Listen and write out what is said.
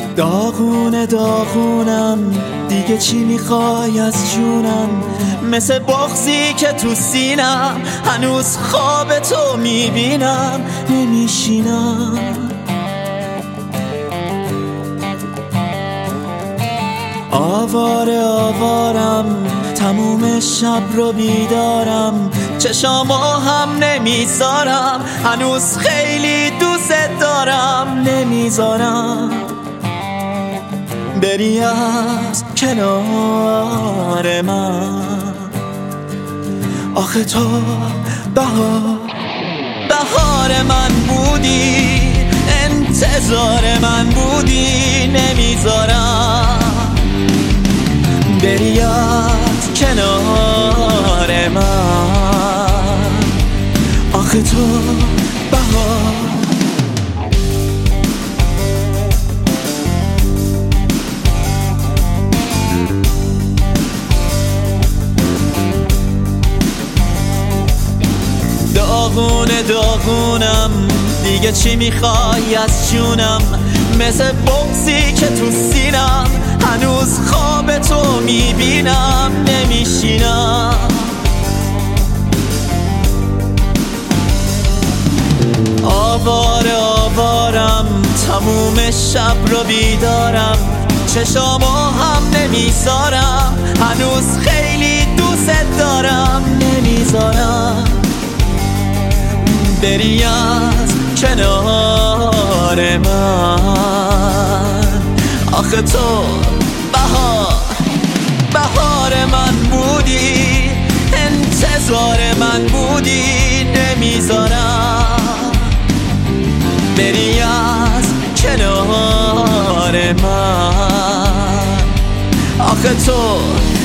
داغونه داغونم، دیگه چی میخوای از جونم؟ مثل بغضی که تو سینم، هنوز خواب تو میبینم، نمیشینم. آواره آوارم، تموم شب رو بیدارم، چشامو هم نمیذارم، هنوز خیلی دوست دارم، نمیذارم بری از کنار من. آخه تو بهار من بودی، انتظار من بودی، نمیذارم بری از کنار من. آخه تو بهار داغونه داغونم، دیگه چی میخوای از جونم؟ مثل بغضی که تو سینم، هنوز خواب تو میبینم، نمیشینم. آواره آوارم، تموم شب رو بیدارم، چشامو هم نمیذارم، هنوز خیلی دوست دارم، نمیذارم بری از کنار من. آخه تو بهار من بودی، انتظار من بودی، نمیذارم بری از کنار من. آخه تو